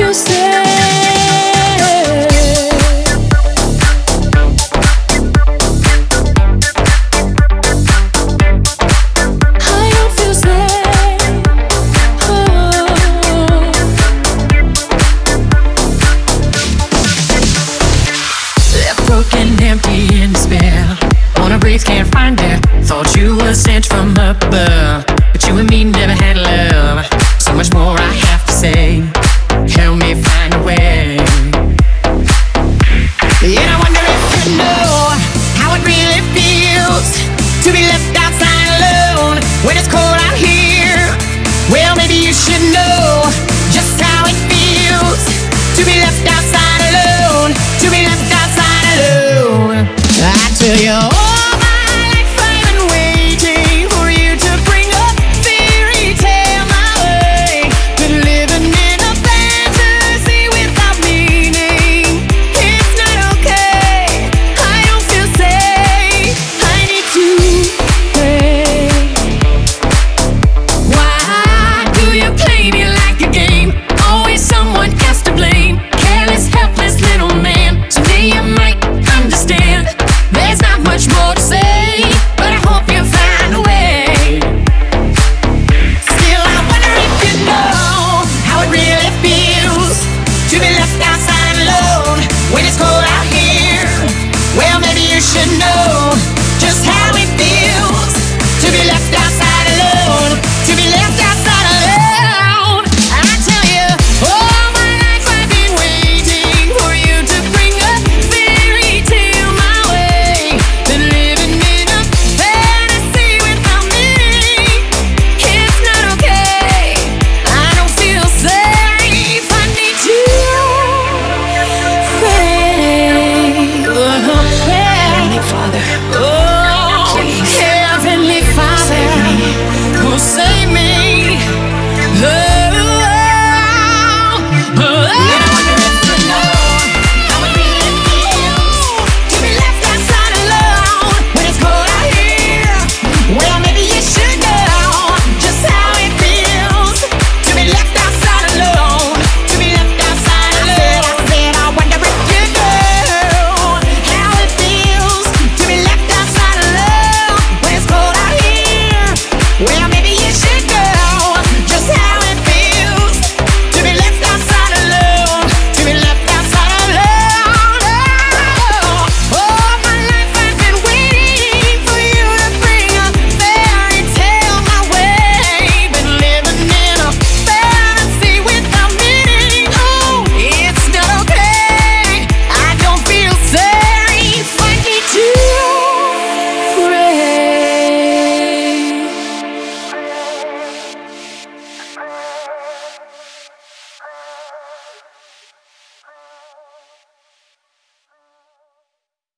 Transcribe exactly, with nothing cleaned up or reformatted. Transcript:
feel sad. I don't feel sad. Oh. Left broken, empty, in despair. Wanna breathe, can't find it. Thought you were sent from above, but you and me never had love. So much more I have to say. Help me find a way. And I wonder if you know how it really feels to be left outside alone when it's cold out here. Well, maybe you should know just how it feels to be left outside alone, to be left outside alone. I tell you.